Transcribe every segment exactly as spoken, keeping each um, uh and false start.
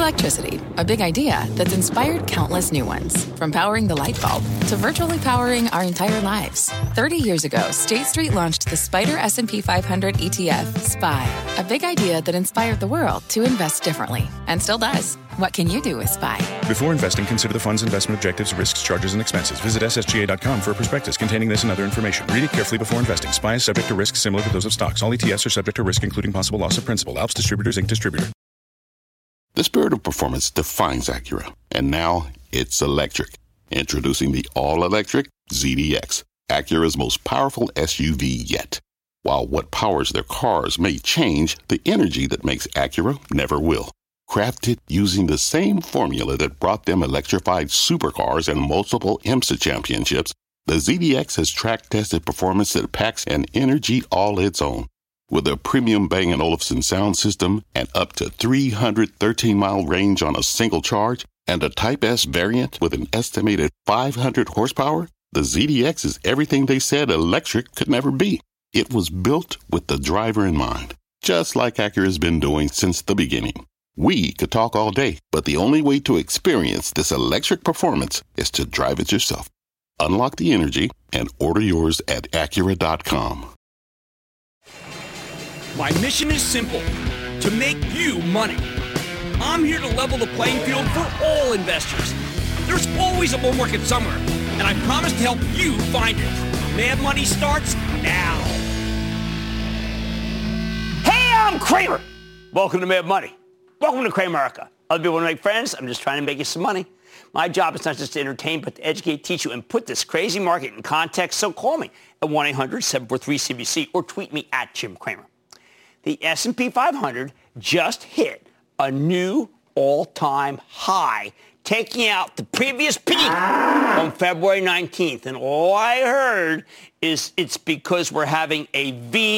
Electricity, a big idea that's inspired countless new ones. From powering the light bulb to virtually powering our entire lives. thirty years ago, State Street launched the Spider S and P five hundred E T F, S P Y, a big idea that inspired the world to invest differently, and still does. What can you do with S P Y? Before investing, consider the fund's investment objectives, risks, charges, and expenses. Visit S S G A dot com for a prospectus containing this and other information. Read it carefully before investing. S P Y is subject to risks similar to those of stocks. All E T Fs are subject to risk, including possible loss of principal. Alps Distributors, Incorporated Distributor. The spirit of performance defines Acura, and now it's electric. Introducing the all-electric Z D X, Acura's most powerful S U V yet. While what powers their cars may change, the energy that makes Acura never will. Crafted using the same formula that brought them electrified supercars and multiple IMSA championships, the Z D X has track-tested performance that packs an energy all its own. With a premium Bang and Olufsen sound system and up to three hundred thirteen mile range on a single charge, and a Type S variant with an estimated five hundred horsepower, the Z D X is everything they said electric could never be. It was built with the driver in mind, just like Acura's been doing since the beginning. We could talk all day, but the only way to experience this electric performance is to drive it yourself. Unlock the energy and order yours at Acura dot com. My mission is simple, to make you money. I'm here to level the playing field for all investors. There's always a bull market somewhere, and I promise to help you find it. Mad Money starts now. Hey, I'm Kramer. Welcome to Mad Money. Welcome to Cramerica. Other people want to make friends. I'm just trying to make you some money. My job is not just to entertain, but to educate, teach you, and put this crazy market in context. So call me at one eight hundred seven four three C B C or tweet me at Jim Cramer. The S and P five hundred just hit a new all-time high, taking out the previous peak on February nineteenth. And all I heard is it's because we're having a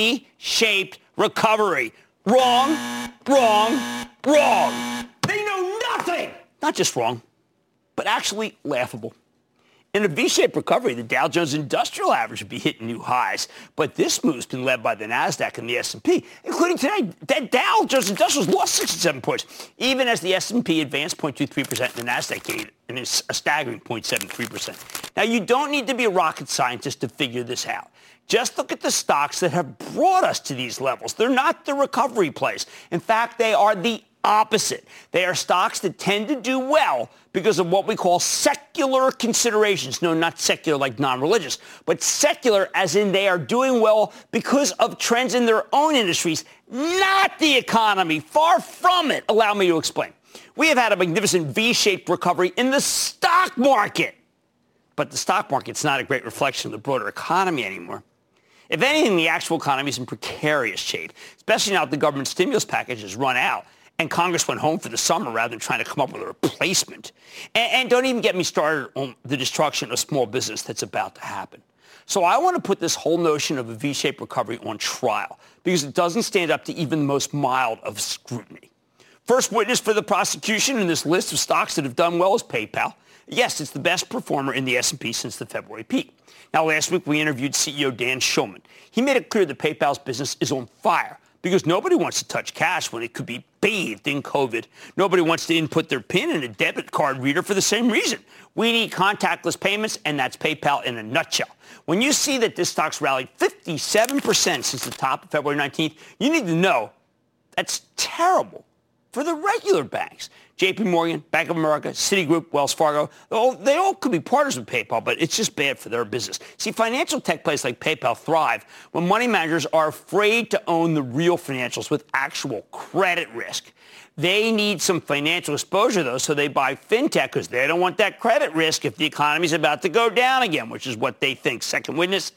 V-shaped recovery. Wrong, wrong, wrong. They know nothing. Not just wrong, but actually laughable. In a V-shaped recovery, the Dow Jones Industrial Average would be hitting new highs. But this move's been led by the NASDAQ and the S and P, including today. That Dow Jones Industrial's lost sixty-seven points, even as the S and P advanced zero point two three percent and the NASDAQ gained a staggering zero point seven three percent. Now, you don't need to be a rocket scientist to figure this out. Just look at the stocks that have brought us to these levels. They're not the recovery plays. In fact, they are the opposite. They are stocks that tend to do well because of what we call secular considerations. No, not secular like non-religious, but secular as in they are doing well because of trends in their own industries, not the economy. Far from it. Allow me to explain. We have had a magnificent V-shaped recovery in the stock market, but the stock market's not a great reflection of the broader economy anymore. If anything, the actual economy is in precarious shape, especially now that the government stimulus package has run out and Congress went home for the summer rather than trying to come up with a replacement. And, and don't even get me started on the destruction of small business that's about to happen. So I want to put this whole notion of a V-shaped recovery on trial because it doesn't stand up to even the most mild of scrutiny. First witness for the prosecution in this list of stocks that have done well is PayPal. Yes, it's the best performer in the S and P since the February peak. Now, last week we interviewed C E O Dan Schulman. He made it clear that PayPal's business is on fire because nobody wants to touch cash when it could be bathed in COVID. Nobody wants to input their PIN in a debit card reader for the same reason. We need contactless payments, and that's PayPal in a nutshell. When you see that this stock's rallied fifty-seven percent since the top of February nineteenth, you need to know that's terrible for the regular banks. J P Morgan, Bank of America, Citigroup, Wells Fargo, they all, they all could be partners with PayPal, but it's just bad for their business. See, financial tech plays like PayPal thrive when money managers are afraid to own the real financials with actual credit risk. They need some financial exposure, though, so they buy fintech because they don't want that credit risk if the economy's about to go down again, which is what they think. Second witness,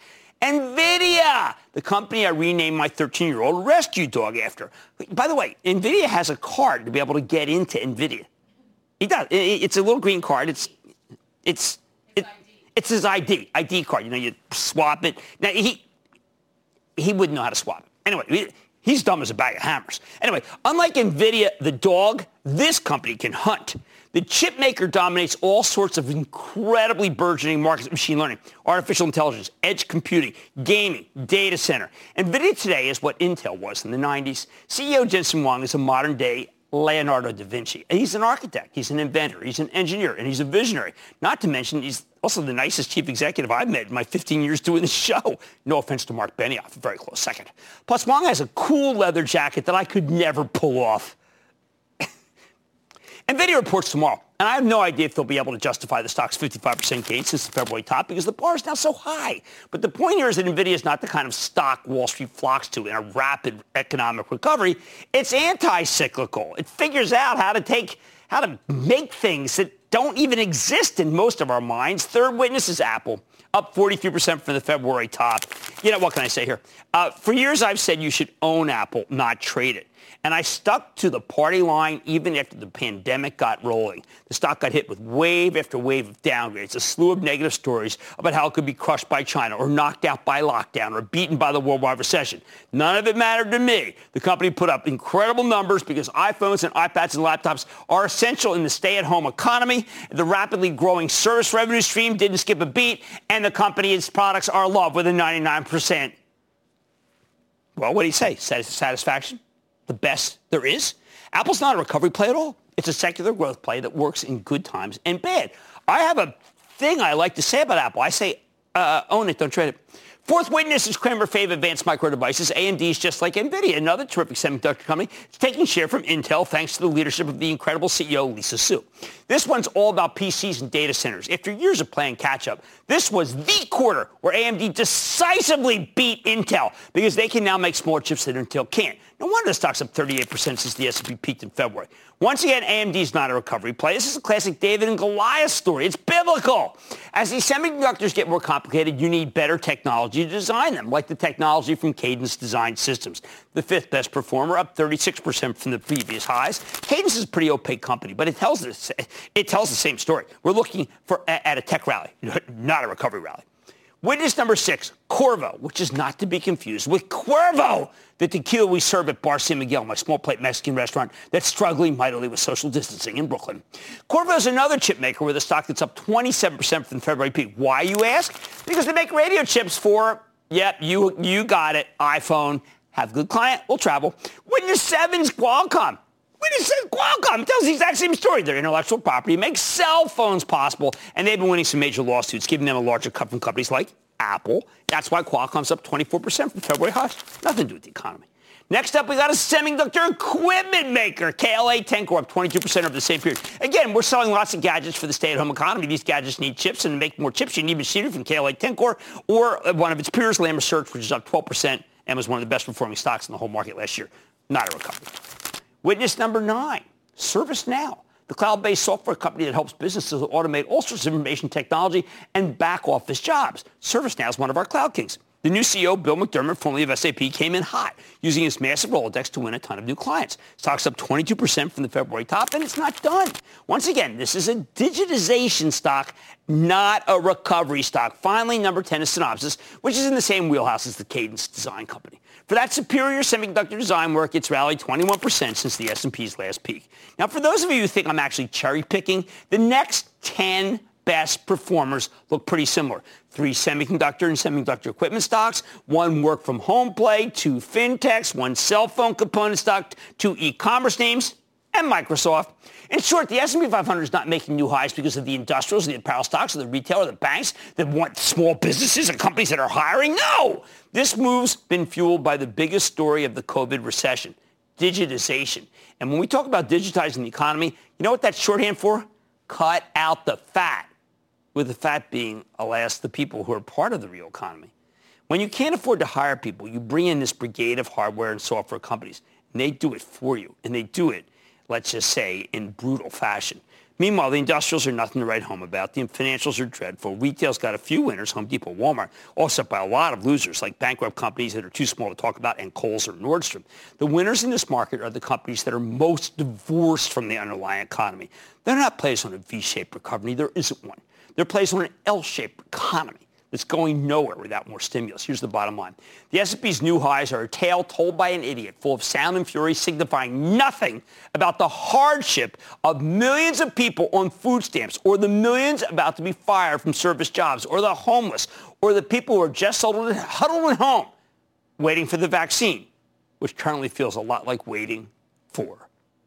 NVIDIA, the company I renamed my thirteen-year-old rescue dog after. By the way, NVIDIA has a card to be able to get into NVIDIA. It does. It's a little green card. It's it's it, it's his I D, I D card. You know, you swap it. Now, he he wouldn't know how to swap it. Anyway, he's dumb as a bag of hammers. Anyway, unlike NVIDIA, the dog, this company can hunt. The chip maker dominates all sorts of incredibly burgeoning markets of machine learning, artificial intelligence, edge computing, gaming, data center. NVIDIA today is what Intel was in the nineties. C E O Jensen Huang is a modern-day Leonardo da Vinci. And he's an architect, he's an inventor, he's an engineer, and he's a visionary. Not to mention, he's also the nicest chief executive I've met in my fifteen years doing this show. No offense to Mark Benioff, a very close second. Plus, Wang has a cool leather jacket that I could never pull off. NVIDIA reports tomorrow, and I have no idea if they'll be able to justify the stock's fifty-five percent gain since the February top because the bar is now so high. But the point here is that NVIDIA is not the kind of stock Wall Street flocks to in a rapid economic recovery. It's anti-cyclical. It figures out how to take, how to make things that don't even exist in most of our minds. Third witness is Apple, up forty-three percent from the February top. You know, what can I say here? Uh, for years, I've said you should own Apple, not trade it. And I stuck to the party line even after the pandemic got rolling. The stock got hit with wave after wave of downgrades, a slew of negative stories about how it could be crushed by China or knocked out by lockdown or beaten by the worldwide recession. None of it mattered to me. The company put up incredible numbers because iPhones and iPads and laptops are essential in the stay-at-home economy. The rapidly growing service revenue stream didn't skip a beat, and the company's products are loved with a ninety-nine percent. Well, what do you say? Satisfaction? The best there is? Apple's not a recovery play at all. It's a secular growth play that works in good times and bad. I have a thing I like to say about Apple. I say, uh, own it, don't trade it. Fourth witness is Cramer Fave Advanced Micro Devices. A M D is just like NVIDIA, another terrific semiconductor company. It's taking share from Intel thanks to the leadership of the incredible C E O, Lisa Su. This one's all about P Cs and data centers. After years of playing catch-up, this was the quarter where A M D decisively beat Intel because they can now make smaller chips that Intel can't. No wonder the stock's up thirty-eight percent since the S and P peaked in February. Once again, A M D is not a recovery play. This is a classic David and Goliath story. It's biblical. As these semiconductors get more complicated, you need better technology to design them, like the technology from Cadence Design Systems. The fifth best performer, up thirty-six percent from the previous highs. Cadence is a pretty opaque company, but it tells this, it tells the same story. We're looking for at a tech rally, not a recovery rally. Witness number six, Corvo, which is not to be confused with Cuervo, the tequila we serve at Bar San Miguel, my small plate Mexican restaurant that's struggling mightily with social distancing in Brooklyn. Corvo is another chip maker with a stock that's up twenty-seven percent from the February peak. Why, you ask? Because they make radio chips for, yep, you, you got it, iPhone. Have a good client, we'll travel. Witness seven's Qualcomm. Witness seven, Qualcomm tells the exact same story. Their intellectual property makes cell phones possible, and they've been winning some major lawsuits, giving them a larger cut from companies like Apple. That's why Qualcomm's up twenty-four percent from February highs. Nothing to do with the economy. Next up, we got a semiconductor equipment maker, K L A Tencor, up twenty-two percent over the same period. Again, we're selling lots of gadgets for the stay-at-home economy. These gadgets need chips, and to make more chips, you need machinery from K L A Tencor or one of its peers, Lam Research, which is up twelve percent and was one of the best-performing stocks in the whole market last year. Not a recovery. Witness number nine, ServiceNow, the cloud-based software company that helps businesses automate all sorts of information technology and back-office jobs. ServiceNow is one of our cloud kings. The new C E O, Bill McDermott, formerly of S A P, came in hot, using his massive Rolodex to win a ton of new clients. Stock's up twenty-two percent from the February top, and it's not done. Once again, this is a digitization stock, not a recovery stock. Finally, number ten is Synopsys, which is in the same wheelhouse as the Cadence Design Company. For that superior semiconductor design work, it's rallied twenty-one percent since the S and P's last peak. Now, for those of you who think I'm actually cherry-picking, the next ten best performers look pretty similar. Three semiconductor and semiconductor equipment stocks, one work-from-home play, two fintechs, one cell phone component stock, two e-commerce names, and Microsoft. In short, the S and P five hundred is not making new highs because of the industrials, the apparel stocks, or the retail, or the banks that want small businesses and companies that are hiring. No! This move's been fueled by the biggest story of the COVID recession, digitization. And when we talk about digitizing the economy, you know what that's shorthand for? Cut out the fat, with the fat being, alas, the people who are part of the real economy. When you can't afford to hire people, you bring in this brigade of hardware and software companies, and they do it for you, and they do it, let's just say, in brutal fashion. Meanwhile, the industrials are nothing to write home about. The financials are dreadful. Retail's got a few winners, Home Depot, Walmart, offset by a lot of losers, like bankrupt companies that are too small to talk about, and Kohl's or Nordstrom. The winners in this market are the companies that are most divorced from the underlying economy. They're not plays on a V-shaped recovery. There isn't one. They're plays on an L-shaped economy that's going nowhere without more stimulus. Here's the bottom line. The S and P's new highs are a tale told by an idiot, full of sound and fury, signifying nothing about the hardship of millions of people on food stamps, or the millions about to be fired from service jobs, or the homeless, or the people who are just huddled at home waiting for the vaccine, which currently feels a lot like waiting for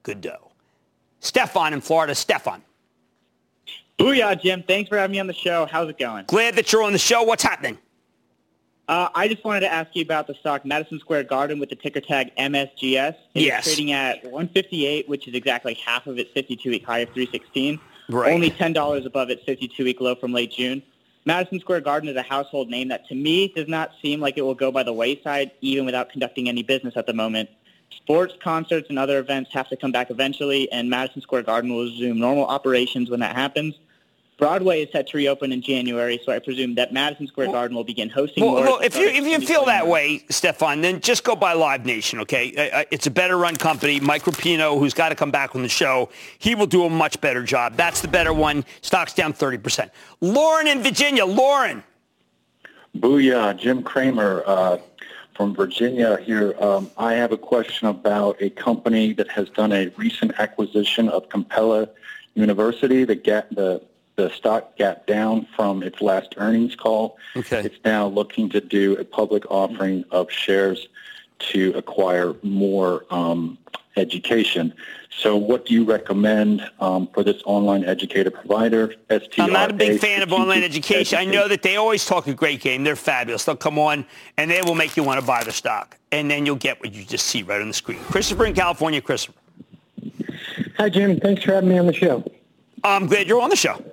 good dough. Stefan in Florida. Stefan. Booyah, Jim. Thanks for having me on the show. How's it going? Glad that you're on the show. What's happening? Uh, I just wanted to ask you about the stock Madison Square Garden with the ticker tag M S G S. It's yes. trading at one fifty-eight, which is exactly half of its fifty-two-week high of three sixteen. Right. Only ten dollars above its fifty-two-week low from late June. Madison Square Garden is a household name that, to me, does not seem like it will go by the wayside, even without conducting any business at the moment. Sports, concerts, and other events have to come back eventually, and Madison Square Garden will resume normal operations when that happens. Broadway is set to reopen in January, so I presume that Madison Square well, Garden will begin hosting well, more. Well, if you if you feel that way, Stefan, then just go by Live Nation, okay? It's a better-run company. Mike Rapino, who's got to come back on the show, he will do a much better job. That's the better one. Stock's down thirty percent. Lauren in Virginia. Lauren. Booyah, Jim Cramer uh, from Virginia here. Um, I have a question about a company that has done a recent acquisition of Capella University. The gap, the The stock gap down from its last earnings call. Okay. It's now looking to do a public offering of shares to acquire more um, education. So what do you recommend um, for this online educator provider? S T R A, I'm not a big fan of online education. I know that they always talk a great game. They're fabulous. They'll come on, and they will make you want to buy the stock. And then you'll get what you just see right on the screen. Christopher in California. Christopher. Hi, Jim. Thanks for having me on the show. I'm glad you're on the show.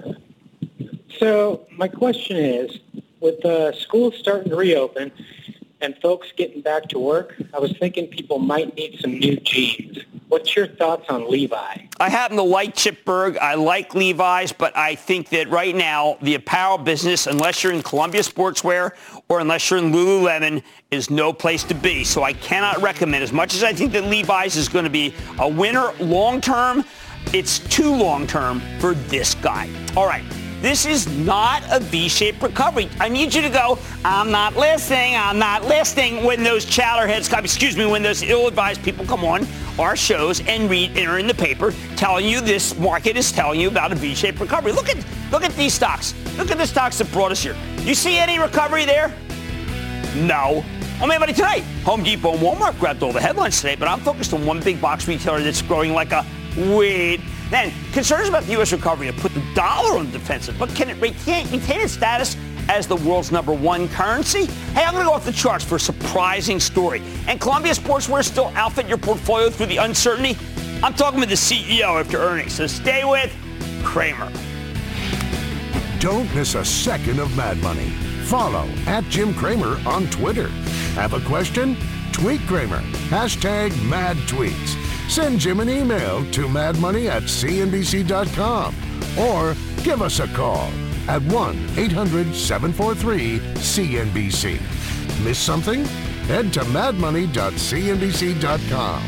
So my question is, with uh, schools starting to reopen and folks getting back to work, I was thinking people might need some new jeans. What's your thoughts on Levi? I happen to like Chip Bergh. I like Levi's, but I think that right now the apparel business, unless you're in Columbia Sportswear or unless you're in Lululemon, is no place to be. So I cannot recommend, as much as I think that Levi's is going to be a winner long-term, it's too long-term for this guy. All right. This is not a V-shaped recovery. I need you to go, I'm not listening, I'm not listening, when those chowderheads come, excuse me, when those ill-advised people come on our shows and read and are in the paper telling you this market is telling you about a V-shaped recovery. Look at look at these stocks. Look at the stocks that brought us here. You see any recovery there? No. Oh, man, buddy, tonight, Home Depot and Walmart grabbed all the headlines today, but I'm focused on one big box retailer that's growing like a weed. Then, concerns about the U S recovery have put the dollar on the defensive, but can it retain, retain its status as the world's number one currency? Hey, I'm going to go off the charts for a surprising story. And Columbia Sportswear still outfit your portfolio through the uncertainty? I'm talking with the C E O after earnings, so stay with Cramer. Don't miss a second of Mad Money. Follow at Jim Cramer on Twitter. Have a question? Tweet Cramer. Hashtag Mad Tweets. Send Jim an email to madmoney at c n b c dot com or give us a call at one eight hundred seven four three C N B C. Miss something? Head to mad money dot c n b c dot com.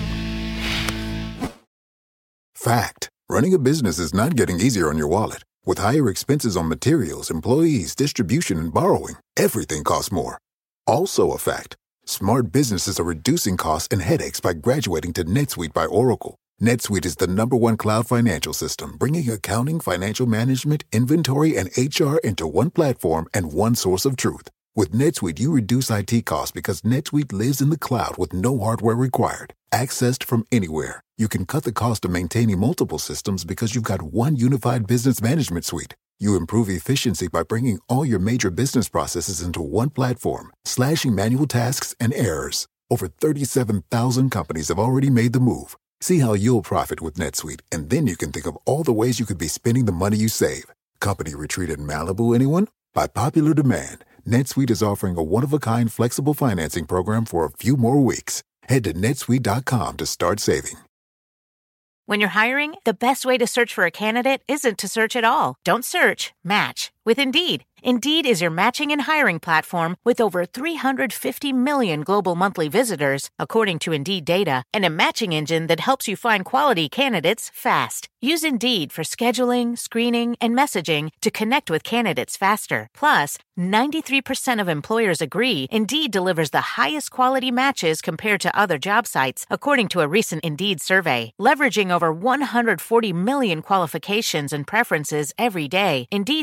Fact. Running a business is not getting easier on your wallet. With higher expenses on materials, employees, distribution, and borrowing, everything costs more. Also a fact. Smart businesses are reducing costs and headaches by graduating to NetSuite by Oracle. NetSuite is the number one cloud financial system, bringing accounting, financial management, inventory, and H R into one platform and one source of truth. With NetSuite, you reduce I T costs because NetSuite lives in the cloud with no hardware required. Accessed from anywhere, you can cut the cost of maintaining multiple systems because you've got one unified business management suite. You improve efficiency by bringing all your major business processes into one platform, slashing manual tasks and errors. Over thirty-seven thousand companies have already made the move. See how you'll profit with NetSuite, and then you can think of all the ways you could be spending the money you save. Company retreat in Malibu, anyone? By popular demand, NetSuite is offering a one-of-a-kind flexible financing program for a few more weeks. Head to netsuite dot com to start saving. When you're hiring, the best way to search for a candidate isn't to search at all. Don't search, match with Indeed. Indeed is your matching and hiring platform with over three hundred fifty million global monthly visitors, according to Indeed data, and a matching engine that helps you find quality candidates fast. Use Indeed for scheduling, screening, and messaging to connect with candidates faster. Plus, ninety-three percent of employers agree Indeed delivers the highest quality matches compared to other job sites, according to a recent Indeed survey. Leveraging over one hundred forty million qualifications and preferences every day, Indeed's matching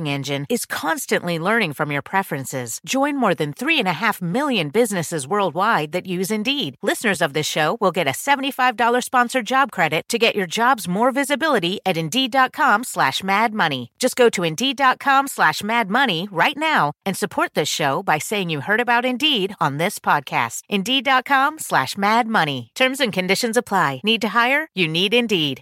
marketing engine is constantly learning from your preferences. Join more than three and a half million businesses worldwide that use Indeed. Listeners of this show will get a seventy-five dollars sponsored job credit to get your jobs more visibility at Indeed.com slash Mad Money. Just go to Indeed.com slash Mad Money right now and support this show by saying you heard about Indeed on this podcast. Indeed.com slash Mad Money. Terms and conditions apply. Need to hire? You need Indeed.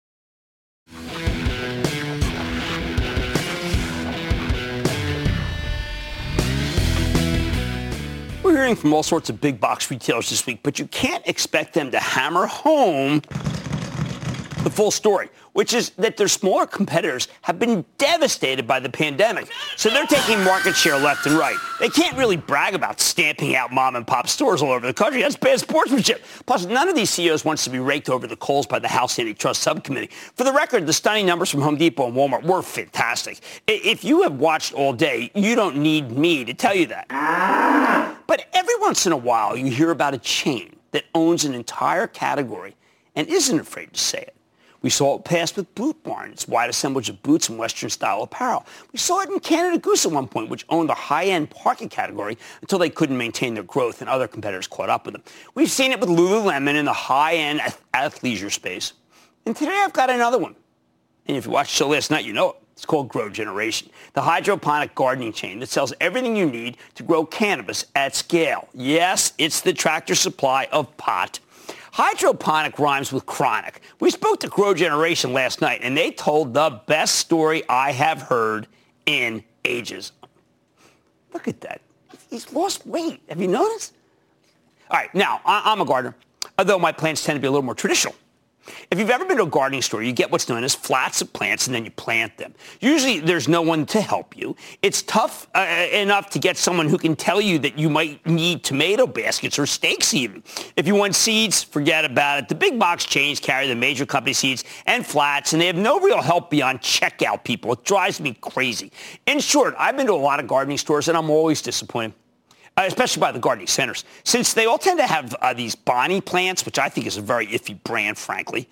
We're hearing from all sorts of big box retailers this week, but you can't expect them to hammer home the full story, which is that their smaller competitors have been devastated by the pandemic. So they're taking market share left and right. They can't really brag about stamping out mom and pop stores all over the country. That's bad sportsmanship. Plus, none of these C E Os wants to be raked over the coals by the House Antitrust Subcommittee. For the record, the stunning numbers from Home Depot and Walmart were fantastic. If you have watched all day, you don't need me to tell you that. But every once in a while, you hear about a chain that owns an entire category and isn't afraid to say it. We saw it pass with Boot Barn, its wide assemblage of boots and Western-style apparel. We saw it in Canada Goose at one point, which owned the high-end parka category until they couldn't maintain their growth and other competitors caught up with them. We've seen it with Lululemon in the high-end athleisure space. And today I've got another one. And if you watched the show last night, you know it. It's called Grow Generation, the hydroponic gardening chain that sells everything you need to grow cannabis at scale. Yes, it's the Tractor Supply of pot. Hydroponic rhymes with chronic. We spoke to Grow Generation last night, and they told the best story I have heard in ages. Look at that. He's lost weight. Have you noticed? All right, now, I'm a gardener, although my plants tend to be a little more traditional. If you've ever been to a gardening store, you get what's known as flats of plants, and then you plant them. Usually, there's no one to help you. It's tough uh, enough to get someone who can tell you that you might need tomato baskets or stakes even. If you want seeds, forget about it. The big box chains carry the major company seeds and flats, and they have no real help beyond checkout people. It drives me crazy. In short, I've been to a lot of gardening stores, and I'm always disappointed. Uh, especially by the gardening centers, since they all tend to have uh, these Bonnie plants, which I think is a very iffy brand, frankly.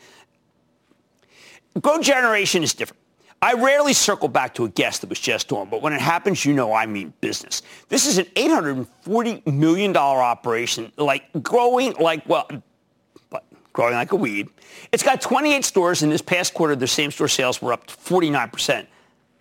Grow Generation is different. I rarely circle back to a guest that was just on, but when it happens, you know I mean business. This is an eight hundred forty million dollars operation, like growing like, well, but growing like a weed. It's got twenty-eight stores. In this past quarter, their same-store sales were up forty-nine percent.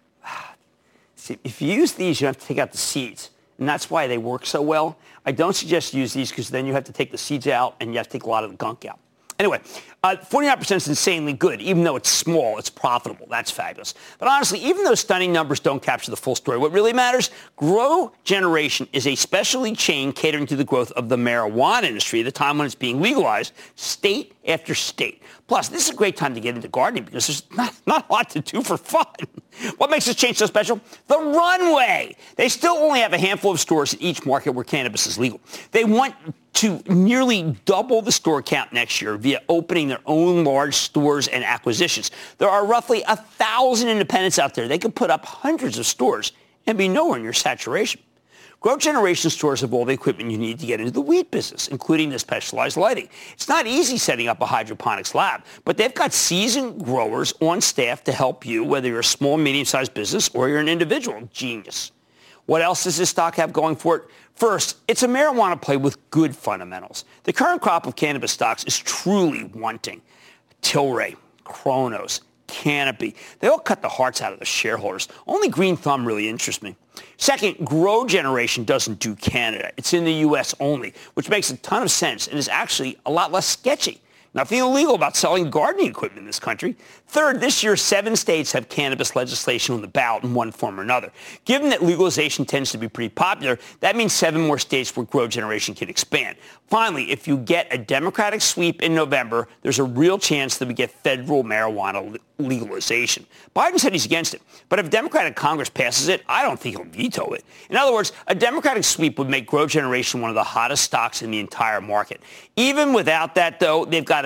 See, if you use these, you have to take out the seeds. And that's why they work so well. I don't suggest you use these because then you have to take the seeds out and you have to take a lot of the gunk out. Anyway, uh, forty-nine percent is insanely good. Even though it's small, it's profitable. That's fabulous. But honestly, even those stunning numbers don't capture the full story. What really matters, Grow Generation is a specialty chain catering to the growth of the marijuana industry at a time when it's being legalized state after state. Plus, this is a great time to get into gardening because there's not, not a lot to do for fun. What makes this chain so special? The runway. They still only have a handful of stores in each market where cannabis is legal. They want to nearly double the store count next year via opening their own large stores and acquisitions. There are roughly a thousand independents out there. They could put up hundreds of stores and be nowhere near saturation. Grow Generation stores have all the equipment you need to get into the weed business, including the specialized lighting. It's not easy setting up a hydroponics lab, but they've got seasoned growers on staff to help you, whether you're a small, medium-sized business or you're an individual. Genius. What else does this stock have going for it? First, it's a marijuana play with good fundamentals. The current crop of cannabis stocks is truly wanting. Tilray, Cronos, Canopy, they all cut the hearts out of the shareholders. Only Green Thumb really interests me. Second, Grow Generation doesn't do Canada. It's in the U S only, which makes a ton of sense and is actually a lot less sketchy. Nothing illegal about selling gardening equipment in this country. Third, this year, seven states have cannabis legislation on the ballot in one form or another. Given that legalization tends to be pretty popular, that means seven more states where Grow Generation can expand. Finally, if you get a Democratic sweep in November, there's a real chance that we get federal marijuana legalization. Biden said he's against it, but if Democratic Congress passes it, I don't think he'll veto it. In other words, a Democratic sweep would make Grow Generation one of the hottest stocks in the entire market. Even without that, though, they've got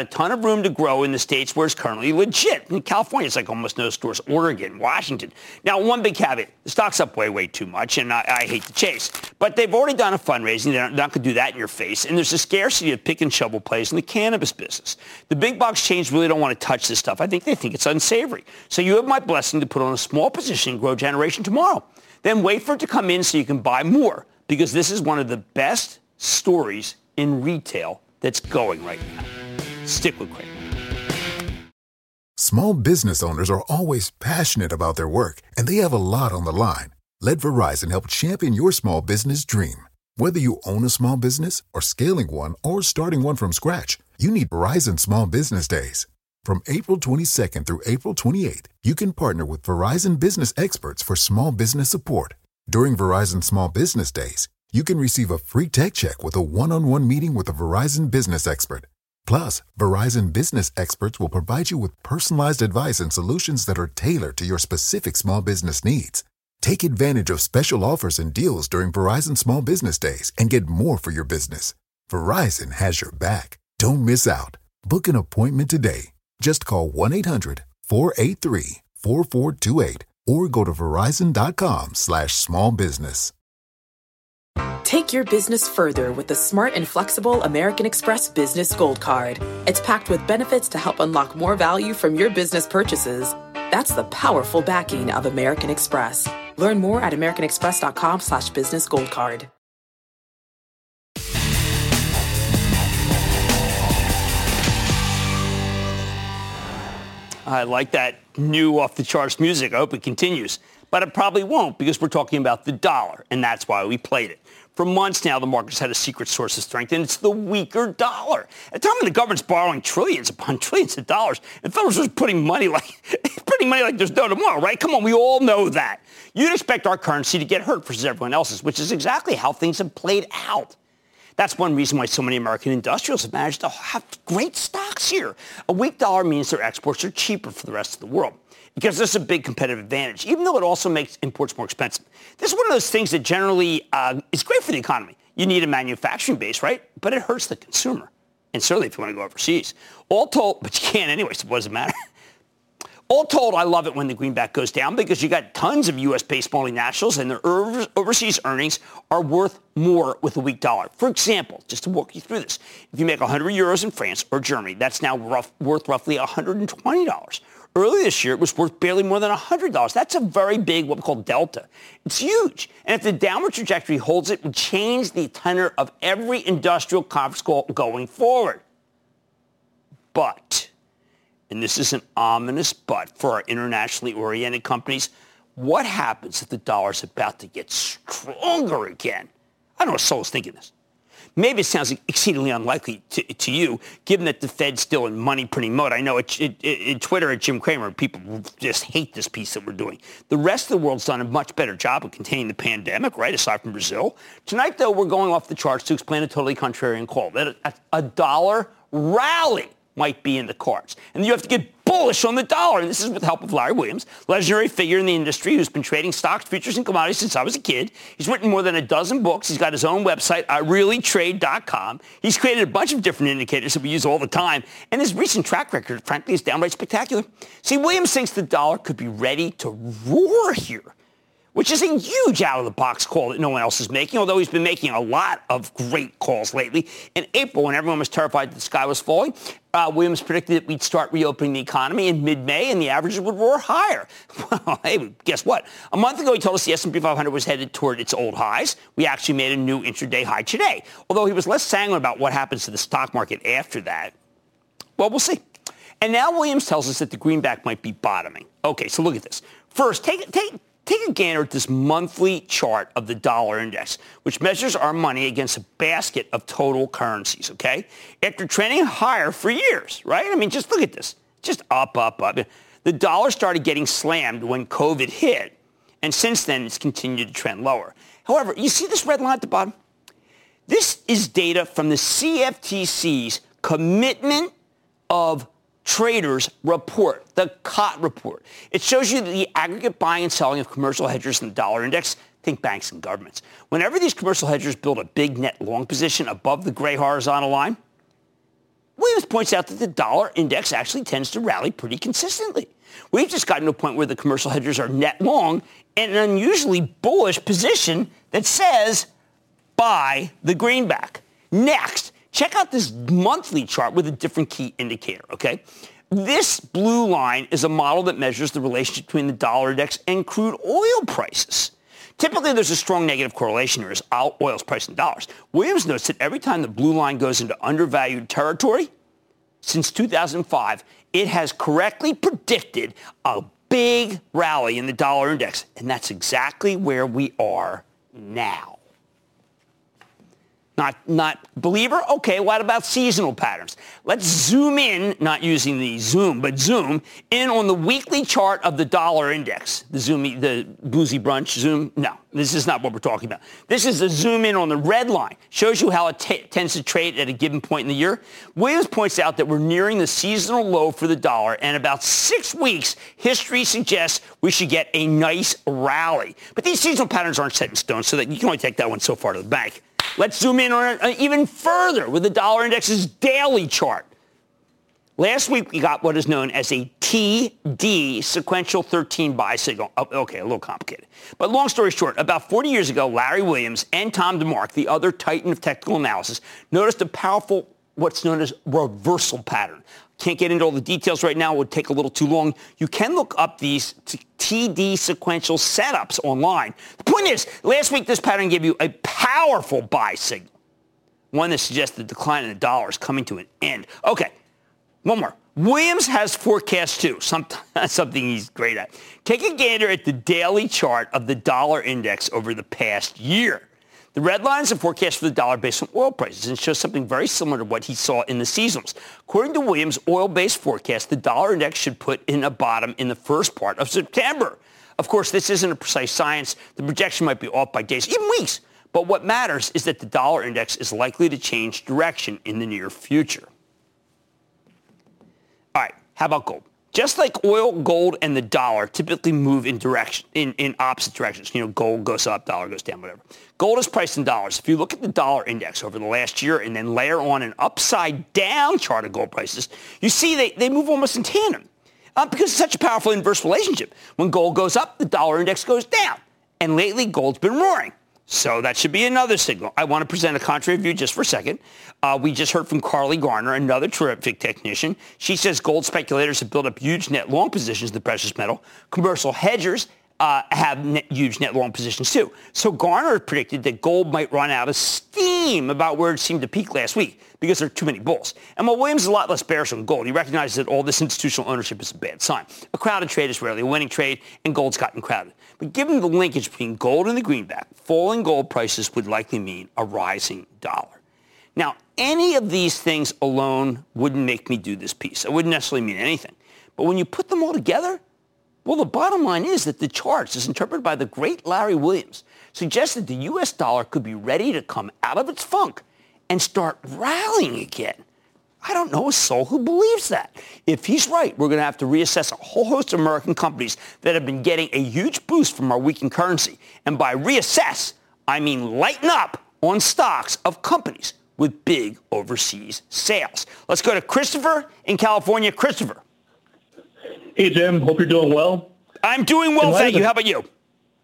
a ton of room to grow in the states where it's currently legit. In California, it's like almost no stores. Oregon, Washington. Now, one big caveat. The stock's up way, way too much, and I, I hate to chase. But they've already done a fundraising. They're not going to do that in your face. And there's a scarcity of pick and shovel plays in the cannabis business. The big box chains really don't want to touch this stuff. I think they think it's unsavory. So you have my blessing to put on a small position and grow generation tomorrow. Then wait for it to come in so you can buy more, because this is one of the best stories in retail that's going right now. Stick with Cramer. Small business owners are always passionate about their work, and they have a lot on the line. Let Verizon help champion your small business dream. Whether you own a small business or scaling one or starting one from scratch, you need Verizon Small Business Days. From April twenty-second through April twenty-eighth, you can partner with Verizon business experts for small business support. During Verizon Small Business Days, you can receive a free tech check with a one-on-one meeting with a Verizon business expert. Plus, Verizon business experts will provide you with personalized advice and solutions that are tailored to your specific small business needs. Take advantage of special offers and deals during Verizon Small Business Days and get more for your business. Verizon has your back. Don't miss out. Book an appointment today. Just call one eight hundred four eight three four four two eight or go to verizon.com slash small business. Take your business further with the smart and flexible American Express Business Gold Card. It's packed with benefits to help unlock more value from your business purchases. That's the powerful backing of American Express. Learn more at americanexpress.com slash business gold card. I like that new off-the-charts music. I hope it continues. But it probably won't, because we're talking about the dollar, and that's why we played it. For months now, the market's had a secret source of strength, and it's the weaker dollar. At a time when the government's borrowing trillions upon trillions of dollars, and the Federal Reserve's putting money like putting money like there's no tomorrow, right? Come on, we all know that. You'd expect our currency to get hurt versus everyone else's, which is exactly how things have played out. That's one reason why so many American industrials have managed to have great stocks here. A weak dollar means their exports are cheaper for the rest of the world. It gives us a big competitive advantage, even though it also makes imports more expensive. This is one of those things that generally uh, is great for the economy. You need a manufacturing base, right? But it hurts the consumer. And certainly if you want to go overseas. All told, but you can't anyway, so what does it matter? All told, I love it when the greenback goes down because you got tons of U S-based multinationals and their overseas earnings are worth more with a weak dollar. For example, just to walk you through this, if you make one hundred euros in France or Germany, that's now rough, worth roughly one hundred twenty dollars. Earlier this year, it was worth barely more than one hundred dollars. That's a very big, what we call delta. It's huge. And if the downward trajectory holds, it would change the tenor of every industrial conference call going forward. But, and this is an ominous but for our internationally oriented companies, what happens if the dollar's about to get stronger again? I don't know if Sol's thinking this. Maybe it sounds exceedingly unlikely to, to you, given that the Fed's still in money printing mode. I know it, it, it, in Twitter at Jim Cramer, people just hate this piece that we're doing. The rest of the world's done a much better job of containing the pandemic, right, aside from Brazil. Tonight, though, we're going off the charts to explain a totally contrarian call, that a, a dollar rally might be in the cards. And you have to get bullish on the dollar. And this is with the help of Larry Williams, legendary figure in the industry who's been trading stocks, futures, and commodities since I was a kid. He's written more than a dozen books. He's got his own website, I really trade dot com. He's created a bunch of different indicators that we use all the time. And his recent track record, frankly, is downright spectacular. See, Williams thinks the dollar could be ready to roar here, which is a huge out-of-the-box call that no one else is making, although he's been making a lot of great calls lately. In April, when everyone was terrified that the sky was falling, uh, Williams predicted that we'd start reopening the economy in mid-May and the averages would roar higher. Well, hey, guess what? A month ago, he told us the S and P five hundred was headed toward its old highs. We actually made a new intraday high today, although he was less sanguine about what happens to the stock market after that. Well, we'll see. And now Williams tells us that the greenback might be bottoming. Okay, so look at this. First, take take... Take a gander at this monthly chart of the dollar index, which measures our money against a basket of total currencies, okay? After trending higher for years, right? I mean, just look at this. Just up, up, up. The dollar started getting slammed when COVID hit, and since then it's continued to trend lower. However, you see this red line at the bottom? This is data from the C F T C's Commitment of Traders report, the C O T report. It shows you the aggregate buying and selling of commercial hedgers in the dollar index. Think banks and governments. Whenever these commercial hedgers build a big net long position above the gray horizontal line, Williams points out that the dollar index actually tends to rally pretty consistently. We've just gotten to a point where the commercial hedgers are net long in an unusually bullish position that says buy the greenback. Next, check out this monthly chart with a different key indicator, okay? This blue line is a model that measures the relationship between the dollar index and crude oil prices. Typically, there's a strong negative correlation here as oil's priced in dollars. Williams notes that every time the blue line goes into undervalued territory, since two thousand five, it has correctly predicted a big rally in the dollar index, and that's exactly where we are now. Not, not believer? Okay, what about seasonal patterns? Let's zoom in, not using the zoom, but zoom in on the weekly chart of the dollar index. The zoom, the boozy brunch zoom? No, this is not what we're talking about. This is a zoom in on the red line. Shows you how it t- tends to trade at a given point in the year. Williams points out that we're nearing the seasonal low for the dollar, and about six weeks, history suggests we should get a nice rally. But these seasonal patterns aren't set in stone, so that you can only take that one so far to the bank. Let's zoom in on it even further with the dollar index's daily chart. Last week, we got what is known as a T D, sequential thirteen buy signal. Oh, okay, a little complicated. But long story short, about forty years ago, Larry Williams and Tom DeMark, the other titan of technical analysis, noticed a powerful, what's known as reversal pattern. Can't get into all the details right now. It would take a little too long. You can look up these T D sequential setups online. The point is, last week this pattern gave you a powerful buy signal, one that suggests the decline in the dollar is coming to an end. Okay, one more. Williams has forecasts too, something he's great at. Take a gander at the daily chart of the dollar index over the past year. The red line is a forecast for the dollar based on oil prices and shows something very similar to what he saw in the seasonals. According to Williams' oil-based forecast, the dollar index should put in a bottom in the first part of September. Of course, this isn't a precise science. The projection might be off by days, even weeks. But what matters is that the dollar index is likely to change direction in the near future. All right, how about gold? Just like oil, gold, and the dollar typically move in direction, in, in opposite directions. You know, gold goes up, dollar goes down, whatever. Gold is priced in dollars. If you look at the dollar index over the last year and then layer on an upside-down chart of gold prices, you see they, they move almost in tandem uh, because it's such a powerful inverse relationship. When gold goes up, the dollar index goes down. And lately, gold's been roaring. So that should be another signal. I want to present a contrary view just for a second. Uh, we just heard from Carly Garner, another terrific technician. She says gold speculators have built up huge net long positions in the precious metal. Commercial hedgers uh, have net, huge net long positions too. So Garner predicted that gold might run out of steam about where it seemed to peak last week because there are too many bulls. And while Williams is a lot less bearish on gold, he recognizes that all this institutional ownership is a bad sign. A crowded trade is rarely a winning trade, and gold's gotten crowded. But given the linkage between gold and the greenback, falling gold prices would likely mean a rising dollar. Now, any of these things alone wouldn't make me do this piece. It wouldn't necessarily mean anything. But when you put them all together, well, the bottom line is that the charts, as interpreted by the great Larry Williams, suggest that the U S dollar could be ready to come out of its funk and start rallying again. I don't know a soul who believes that. If he's right, we're going to have to reassess a whole host of American companies that have been getting a huge boost from our weakened currency. And by reassess, I mean lighten up on stocks of companies with big overseas sales. Let's go to Christopher in California. Christopher. Hey, Jim. Hope you're doing well. I'm doing well, thank you. How about you?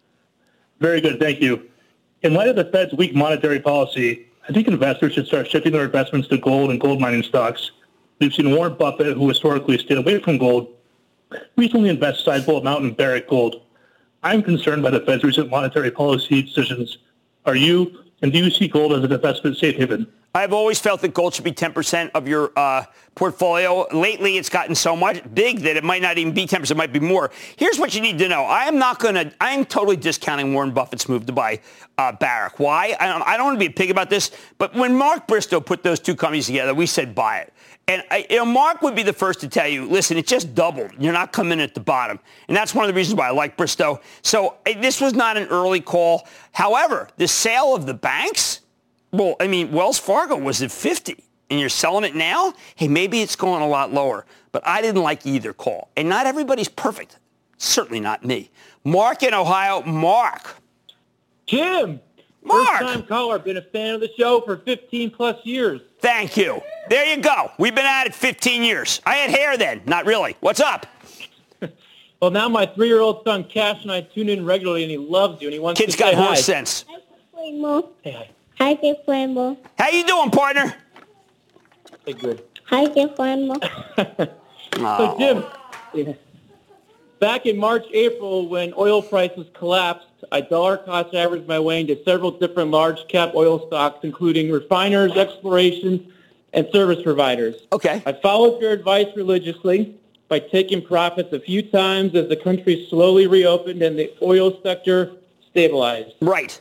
Very good, thank you. In light of the Fed's weak monetary policy, I think investors should start shifting their investments to gold and gold mining stocks. We've seen Warren Buffett, who historically stayed away from gold, recently invest a sizable amount in Barrick Gold. I'm concerned by the Fed's recent monetary policy decisions. Are you, and do you see gold as an investment safe haven? I've always felt that gold should be ten percent of your uh, portfolio. Lately, it's gotten so much big that it might not even be ten percent, it might be more. Here's what you need to know. I am not going to, I am totally discounting Warren Buffett's move to buy uh, Barrick. Why? I don't, I don't want to be a pig about this, but when Mark Bristow put those two companies together, we said buy it. And I, you know, Mark would be the first to tell you, listen, it just doubled. You're not coming at the bottom. And that's one of the reasons why I like Bristow. So uh, this was not an early call. However, the sale of the banks, well, I mean, Wells Fargo was at fifty, and you're selling it now? Hey, maybe it's going a lot lower. But I didn't like either call. And not everybody's perfect. Certainly not me. Mark in Ohio. Mark. Jim, Mark. First-time caller, been a fan of the show for fifteen plus years. Thank you. There you go. We've been at it fifteen years. I had hair then. Not really. What's up? Well, now my three-year-old son, Cash, and I tune in regularly, and he loves you, and he wants Kid's to say got horse hi. sense. Hey, hi. Hi, Jeff Rainbow. How you doing, partner? Hey, good. Hi, Jeff Rainbow. So, Jim, yeah. Back in March, April, when oil prices collapsed, I dollar-cost averaged my way into several different large-cap oil stocks, including refiners, explorations, and service providers. Okay. I followed your advice religiously by taking profits a few times as the country slowly reopened and the oil sector stabilized. Right.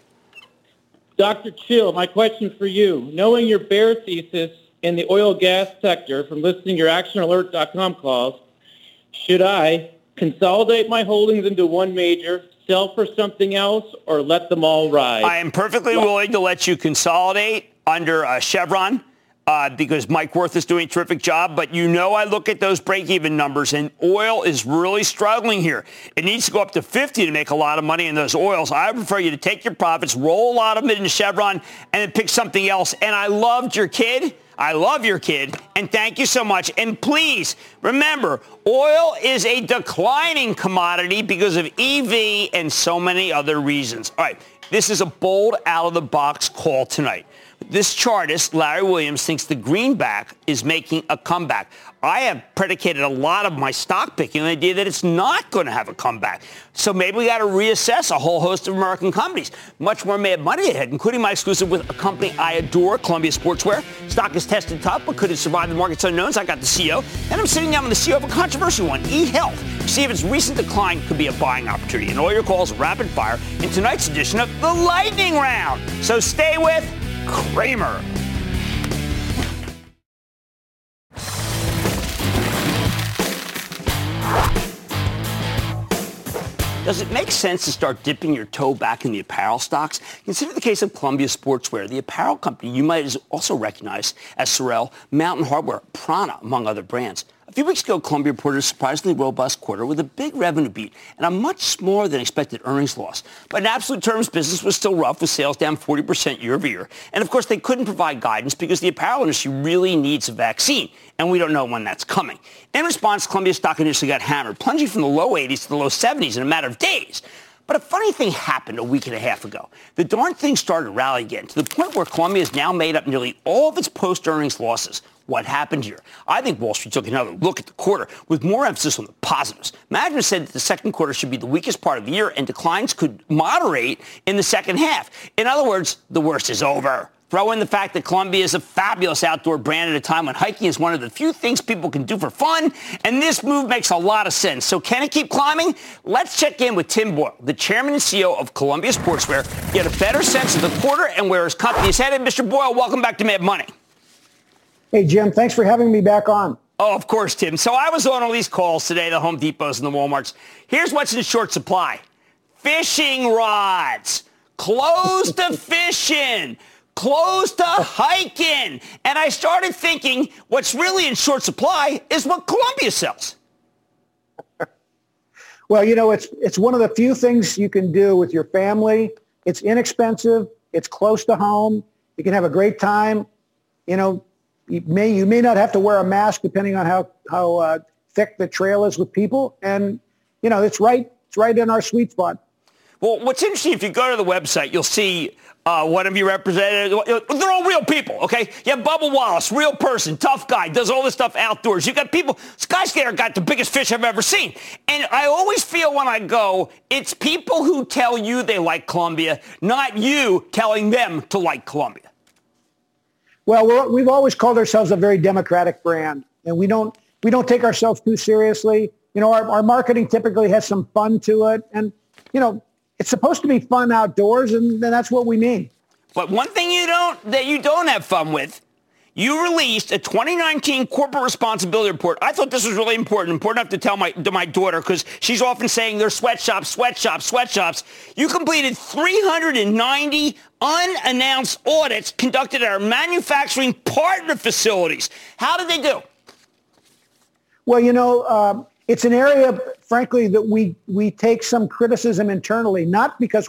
Doctor Chill, my question for you. Knowing your bear thesis in the oil gas sector from listening to your action alert dot com calls, should I consolidate my holdings into one major, sell for something else, or let them all ride? I am perfectly willing to let you consolidate under uh, Chevron uh, because Mike Wirth is doing a terrific job. But you know I look at those break-even numbers, and oil is really struggling here. It needs to go up to fifty to make a lot of money in those oils. I would prefer you to take your profits, roll a lot of them into Chevron, and then pick something else. And I loved your kid. I love your kid, and thank you so much. And please, remember, oil is a declining commodity because of E V and so many other reasons. All right, this is a bold, out-of-the-box call tonight. This chartist, Larry Williams, thinks the greenback is making a comeback. I have predicated a lot of my stock picking on the idea that it's not going to have a comeback. So maybe we got to reassess a whole host of American companies. Much more Mad Money ahead, including my exclusive with a company I adore, Columbia Sportswear. Stock is tested tough, but could it survive the market's unknowns? I got the C E O, and I'm sitting down with the C E O of a controversial one, eHealth. See if its recent decline could be a buying opportunity. And all your calls rapid fire in tonight's edition of the Lightning Round. So stay with Cramer. Does it make sense to start dipping your toe back in the apparel stocks? Consider the case of Columbia Sportswear, the apparel company you might also recognize as Sorel, Mountain Hardwear, Prana, among other brands. A few weeks ago, Columbia reported a surprisingly robust quarter with a big revenue beat and a much smaller than expected earnings loss. But in absolute terms, business was still rough with sales down forty percent year over year. And of course, they couldn't provide guidance because the apparel industry really needs a vaccine, and we don't know when that's coming. In response, Columbia stock initially got hammered, plunging from the low eighties to the low seventies in a matter of days. But a funny thing happened a week and a half ago. The darn thing started to rally again to the point where Columbia has now made up nearly all of its post-earnings losses. What happened here? I think Wall Street took another look at the quarter with more emphasis on the positives. Management said that the second quarter should be the weakest part of the year and declines could moderate in the second half. In other words, the worst is over. Throw in the fact that Columbia is a fabulous outdoor brand at a time when hiking is one of the few things people can do for fun, and this move makes a lot of sense. So can it keep climbing? Let's check in with Tim Boyle, the chairman and C E O of Columbia Sportswear, get a better sense of the quarter and where his company is headed. Mister Boyle, welcome back to Mad Money. Hey, Jim, thanks for having me back on. Oh, of course, Tim. So I was on all these calls today, the Home Depots and the Walmarts. Here's what's in short supply. Fishing rods. Clothes to fishing. Clothes to hiking. And I started thinking what's really in short supply is what Columbia sells. Well, you know, it's it's one of the few things you can do with your family. It's inexpensive. It's close to home. You can have a great time. You know, you may you may not have to wear a mask depending on how how uh, thick the trail is with people. And, you know, it's right. It's right in our sweet spot. Well, what's interesting, if you go to the website, you'll see uh, one of your representatives. They're all real people, okay? You have Bubba Wallace, real person, tough guy, does all this stuff outdoors. You got people. Skyscanner got the biggest fish I've ever seen. And I always feel when I go, it's people who tell you they like Columbia, not you telling them to like Columbia. Well, we're, we've always called ourselves a very democratic brand, and we don't we don't take ourselves too seriously. You know, our, our marketing typically has some fun to it, and, you know, it's supposed to be fun outdoors, and that's what we mean. But one thing you don't that you don't have fun with, you released a twenty nineteen corporate responsibility report. I thought this was really important, important enough to tell my to my daughter because she's often saying they're sweatshops, sweatshops, sweatshops. You completed three hundred ninety unannounced audits conducted at our manufacturing partner facilities. How did they do? Well, you know, um, it's an area, frankly, that we we take some criticism internally, not because we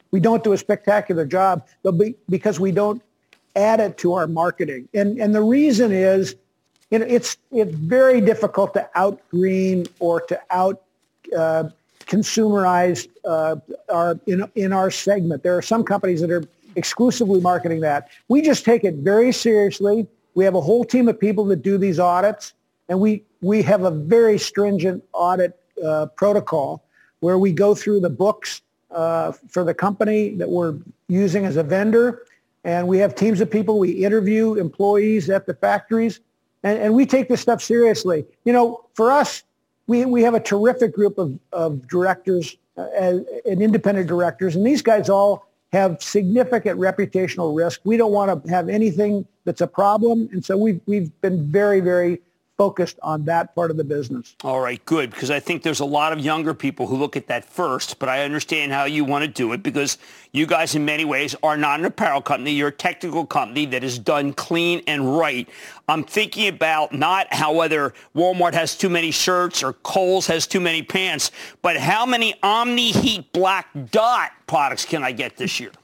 we don't do a spectacular job, but be, because we don't add it to our marketing. And and the reason is, you know, it's it's very difficult to out green or to out uh, consumerize uh, our in in our segment. There are some companies that are exclusively marketing that. We just take it very seriously. We have a whole team of people that do these audits, and we we have a very stringent audit uh, protocol where we go through the books uh, for the company that we're using as a vendor, and we have teams of people. We interview employees at the factories, and, and we take this stuff seriously. You know, for us, we we have a terrific group of, of directors uh, and, and independent directors, and these guys all have significant reputational risk. We don't want to have anything that's a problem, and so we've we've been very, very focused on that part of the business. All right, good, because I think there's a lot of younger people who look at that first, but I understand how you want to do it because you guys in many ways are not an apparel company. You're a technical company that is done clean and right. I'm thinking about not how whether Walmart has too many shirts or Kohl's has too many pants, but how many Omni Heat Black Dot products can I get this year?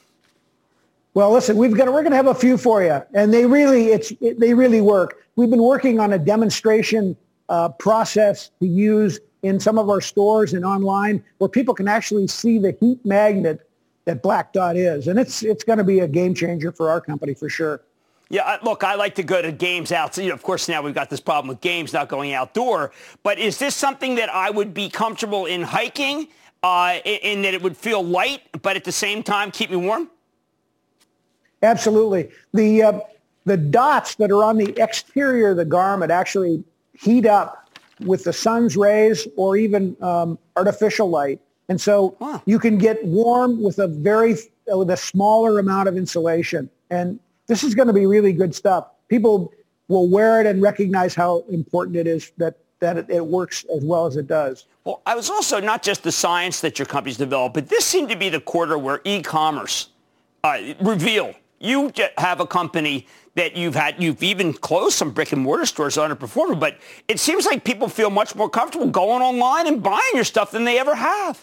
Well, listen, we've got we're going to have a few for you, and they really it's it, they really work. We've been working on a demonstration uh, process to use in some of our stores and online, where people can actually see the heat magnet that Black Dot is, and it's it's going to be a game changer for our company for sure. Yeah, look, I like to go to games out. So, you know, of course, now we've got this problem with games not going outdoor. But is this something that I would be comfortable in hiking, uh, in, in that it would feel light, but at the same time keep me warm? Absolutely. The uh, the dots that are on the exterior of the garment actually heat up with the sun's rays or even um, artificial light, and so huh. you can get warm with a very with a smaller amount of insulation. And this is going to be really good stuff. People will wear it and recognize how important it is that that it, it works as well as it does. Well, I was also not just the science that your company's developed, but this seemed to be the quarter where e-commerce uh, revealed. You have a company that you've had, you've even closed some brick and mortar stores underperforming, but it seems like people feel much more comfortable going online and buying your stuff than they ever have.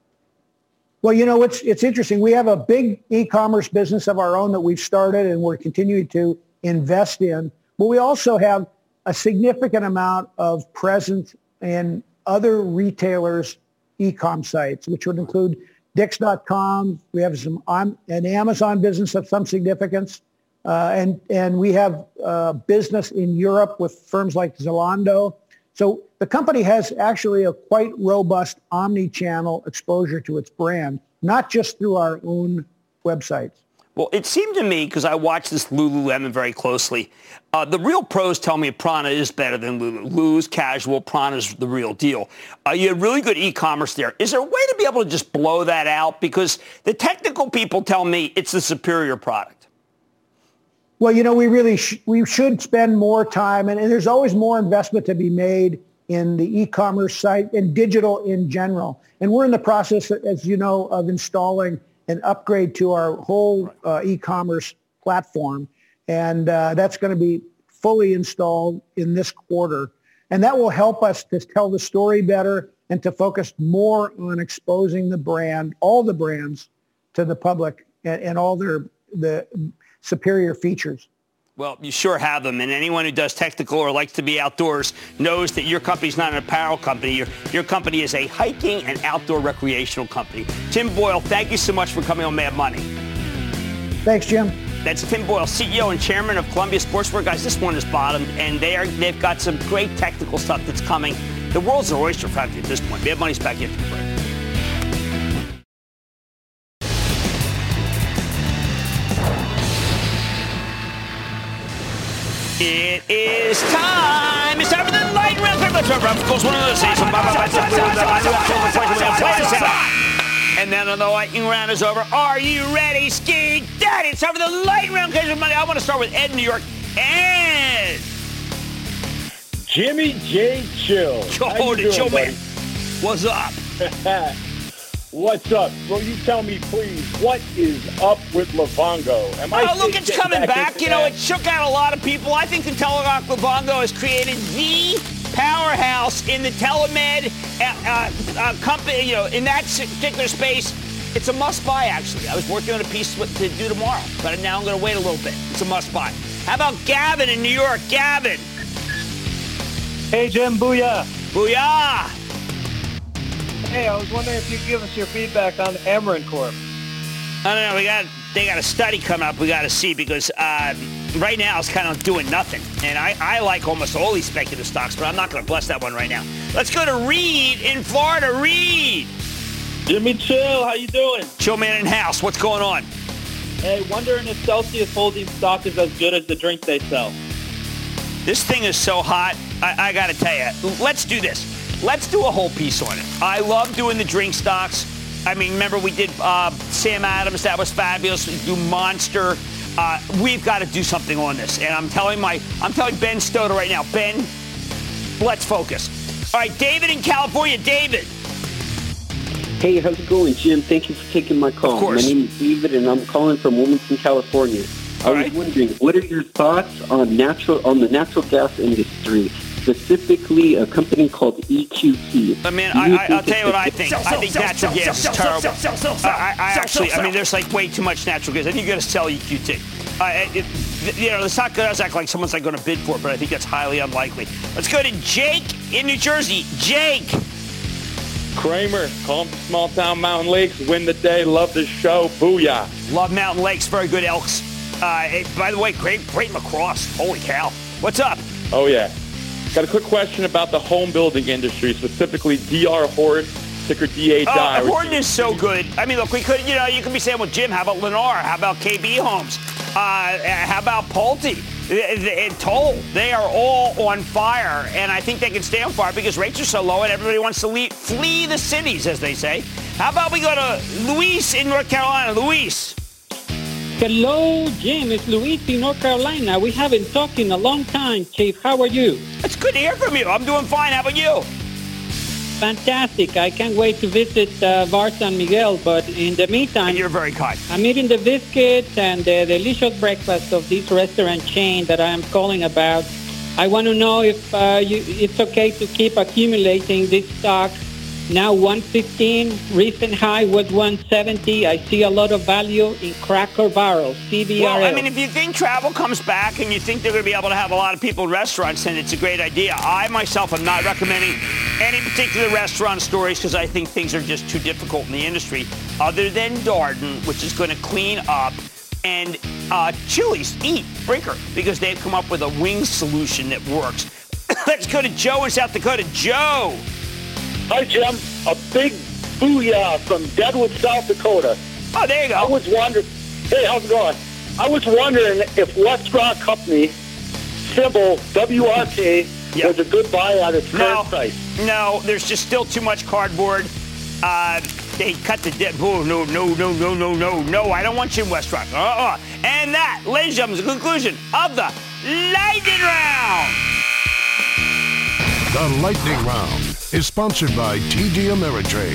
Well, you know, it's it's interesting. We have a big e-commerce business of our own that we've started and we're continuing to invest in. But we also have a significant amount of presence in other retailers' e-com sites, which would include Dix dot com. We have some um, an Amazon business of some significance, uh, and and we have uh, business in Europe with firms like Zalando. So the company has actually a quite robust omni-channel exposure to its brand, not just through our own websites. Well, it seemed to me, because I watched this Lululemon very closely, uh, the real pros tell me Prana is better than Lulu. Lulu's casual, Prana's the real deal. Uh, you had really good e-commerce there. Is there a way to be able to just blow that out? Because the technical people tell me it's the superior product. Well, you know, we really sh- we should spend more time, and, and there's always more investment to be made in the e-commerce site and digital in general. And we're in the process, as you know, of installing an upgrade to our whole uh, e-commerce platform. And uh, that's going to be fully installed in this quarter. And that will help us to tell the story better and to focus more on exposing the brand, all the brands, to the public and, and all their the superior features. Well, you sure have them, and anyone who does technical or likes to be outdoors knows that your company's not an apparel company. Your, your company is a hiking and outdoor recreational company. Tim Boyle, thank you so much for coming on Mad Money. Thanks, Jim. That's Tim Boyle, C E O and Chairman of Columbia Sportswear. Guys, this one is bottomed, and they are, they've got some great technical stuff that's coming. The world's an oyster factory at this point. Mad Money's back into the break. It is time. It's time for the light round. Of course, one of those things. And then when the lightning round is over, are you ready, Ski Daddy? It's time for the light round. Money. I want to start with Ed in New York. Ed. Jimmy J. Chill. Oh, the Chill Man. What's up? What's up? Will you tell me, please, what is up with Livongo? Am I oh, look, it's coming back. back. You know, that? it shook out a lot of people. I think the Teladoc Livongo has created the powerhouse in the telemed uh, uh, company, you know, in that particular space. It's a must-buy, actually. I was working on a piece to do tomorrow, but now I'm going to wait a little bit. It's a must-buy. How about Gavin in New York? Gavin. Hey, Jim. Booyah. Booyah. Hey, I was wondering if you could give us your feedback on Amarin Corp. I don't know. We got they got a study coming up. We got to see because uh, right now it's kind of doing nothing. And I, I like almost all these speculative stocks, but I'm not going to bless that one right now. Let's go to Reed in Florida. Reed. Jimmy Chill, how you doing? Chill man in house. What's going on? Hey, wondering if Celsius Holdings stock is as good as the drink they sell. This thing is so hot. I, I got to tell you. Let's do this. Let's do a whole piece on it. I love doing the drink stocks. I mean, remember we did uh, Sam Adams. That was fabulous. We do Monster. Uh, we've got to do something on this. And I'm telling my, I'm telling Ben Stoddard right now. Ben, let's focus. All right, David in California. David. Hey, how's it going, Jim? Thank you for taking my call. Of course. My name is David, and I'm calling from Wilmington, California. I All was right. wondering, what are your thoughts on natural on the natural gas industry, specifically a company called E Q T? I mean, Do I, you I, think I'll tell you what I think. Sell, I sell, think sell, natural sell, gas sell, is sell, terrible. sell, sell, sell, sell, I, I sell, actually, sell, I mean, sell. there's like way too much natural gas. I think you got to sell E Q T. Uh, it, you know, it's not going to act like someone's like going to bid for it, but I think that's highly unlikely. Let's go to Jake in New Jersey. Jake. Kramer, calm from small town Mountain Lakes, win the day, love the show, booyah. Love Mountain Lakes, very good Elks. Uh, hey, by the way, great, great lacrosse. Holy cow. What's up? Oh, yeah. Got a quick question about the home building industry, specifically D R Horton, ticker D A Die. Oh, Horton is so good. I mean, look, we could, you know, you could be saying, well, Jim, how about Lennar? How about K B Homes? Uh, how about Pulte? And Toll? They are all on fire, and I think they can stay on fire because rates are so low and everybody wants to leave, flee the cities, as they say. How about we go to Luis in North Carolina? Luis. Hello, Jim. It's Luis in North Carolina. We haven't talked in a long time, Chief. How are you? It's good to hear from you. I'm doing fine. How about you? Fantastic. I can't wait to visit uh, Bar San Miguel, but in the meantime... And you're very kind. I'm eating the biscuits and the delicious breakfast of this restaurant chain that I am calling about. I want to know if uh, you, it's okay to keep accumulating this stock. Now one fifteen, recent high was one seventy. I see a lot of value in Cracker Barrel, C B R L. Well, I mean, if you think travel comes back and you think they're going to be able to have a lot of people in restaurants, then it's a great idea. I, myself, am not recommending any particular restaurant stories because I think things are just too difficult in the industry, other than Darden, which is going to clean up, and uh, Chili's, eat, Brinker, because they've come up with a wing solution that works. Let's go to Joe in South Dakota. Joe. Hi, Jim. A big booyah from Deadwood, South Dakota. Oh, there you go. I was wondering, hey, how's it going? I was wondering if Westrock Company, symbol W R K, yeah. was a good buy at its current no, price. No, there's just still too much cardboard. Uh, they cut the debt. Oh, no, no, no, no, no, no, no. I don't want Jim Westrock. Uh-uh. And that, ladies and gentlemen, is the conclusion of the Lightning Round. The Lightning Round is sponsored by T D Ameritrade.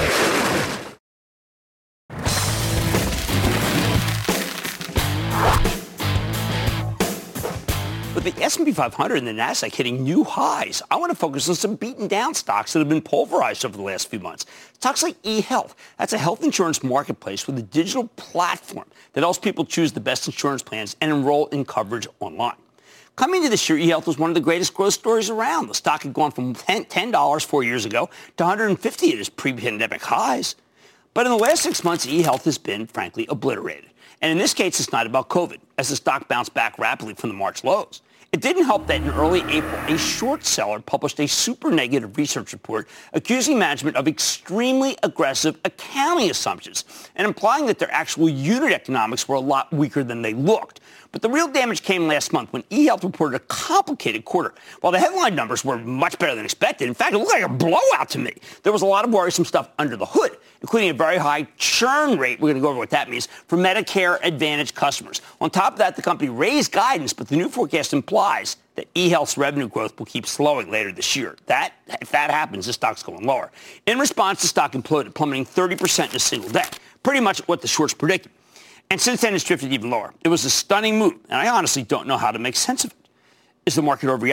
With the S and P five hundred and the NASDAQ hitting new highs, I want to focus on some beaten down stocks that have been pulverized over the last few months. Stocks like eHealth. That's a health insurance marketplace with a digital platform that helps people choose the best insurance plans and enroll in coverage online. Coming into this year, eHealth was one of the greatest growth stories around. The stock had gone from ten dollars four years ago to one hundred fifty dollars at its pre-pandemic highs. But in the last six months, eHealth has been, frankly, obliterated. And in this case, it's not about COVID, as the stock bounced back rapidly from the March lows. It didn't help that in early April, a short seller published a super negative research report accusing management of extremely aggressive accounting assumptions and implying that their actual unit economics were a lot weaker than they looked. But the real damage came last month when eHealth reported a complicated quarter. While the headline numbers were much better than expected, in fact, it looked like a blowout to me. There was a lot of worrisome stuff under the hood, including a very high churn rate. We're going to go over what that means for Medicare Advantage customers. On top of that, the company raised guidance, but the new forecast implies that eHealth's revenue growth will keep slowing later this year. That, if that happens, the stock's going lower. In response, the stock imploded, plummeting thirty percent in a single day, pretty much what the shorts predicted. And since then, it's drifted even lower. It was a stunning move, and I honestly don't know how to make sense of it. Is the market overreacting?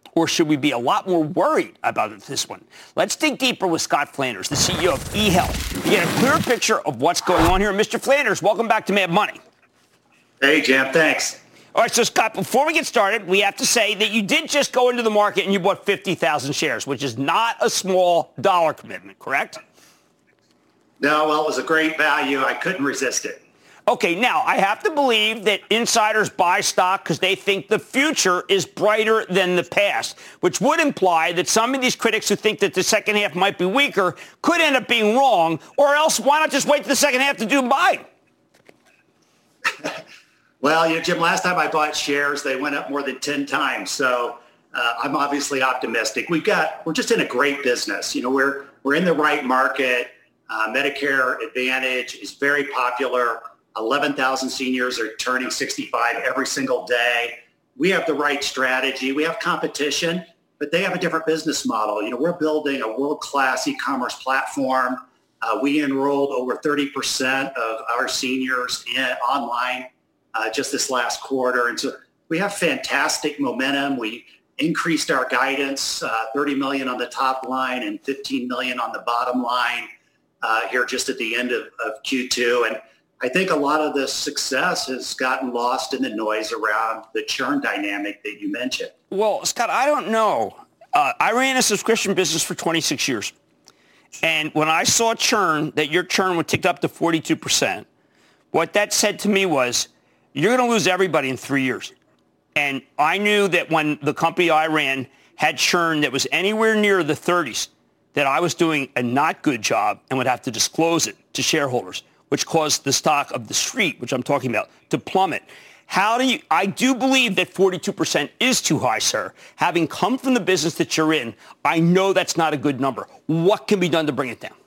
Or should we be a lot more worried about this one? Let's dig deeper with Scott Flanders, the C E O of eHealth, to get a clear picture of what's going on here. Mister Flanders, welcome back to Mad Money. Hey, Jim. Thanks. All right, so Scott, before we get started, we have to say that you did just go into the market and you bought fifty thousand shares, which is not a small dollar commitment, correct? No, well, it was a great value. I couldn't resist it. Okay, now, I have to believe that insiders buy stock because they think the future is brighter than the past, which would imply that some of these critics who think that the second half might be weaker could end up being wrong, or else why not just wait to the second half to do buying? Well, you know, Jim, last time I bought shares, they went up more than ten times. So uh, I'm obviously optimistic. We've got, we're just in a great business. You know, we're, we're in the right market. Uh, Medicare Advantage is very popular. eleven thousand seniors are turning sixty-five every single day. We have the right strategy. We have competition, but they have a different business model. You know, we're building a world-class e-commerce platform. Uh, we enrolled over thirty percent of our seniors in online uh, just this last quarter. And so we have fantastic momentum. We increased our guidance, uh, thirty million on the top line and fifteen million on the bottom line uh, here just at the end of, of Q two. And I think a lot of the success has gotten lost in the noise around the churn dynamic that you mentioned. Well, Scott, I don't know. Uh, I ran a subscription business for twenty-six years. And when I saw churn, that your churn would tick up to forty-two percent, what that said to me was, you're going to lose everybody in three years. And I knew that when the company I ran had churn that was anywhere near the thirties, that I was doing a not good job and would have to disclose it to shareholders, which caused the stock of the street, which I'm talking about, to plummet. How do you, I do believe that forty-two percent is too high, sir. Having come from the business that you're in, I know that's not a good number. What can be done to bring it down?